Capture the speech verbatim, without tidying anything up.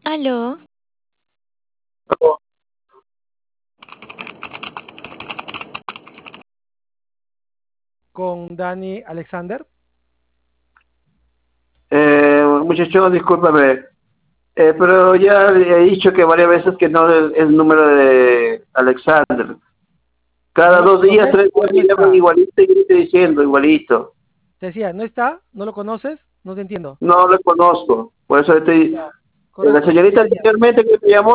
Aló, Con Dani Alexander. Eh, muchacho, discúlpame, eh, pero ya he dicho que varias veces que no es el número de Alexander. ¿No Cada lo dos días, conoces? tres A días ver, no me llaman está. igualito y yo estoy diciendo igualito. Te decía, ¿no está? ¿No lo conoces? No te entiendo. No lo conozco. Por eso estoy. Ya, eh, La correcto. señorita Te decía, anteriormente que me llamó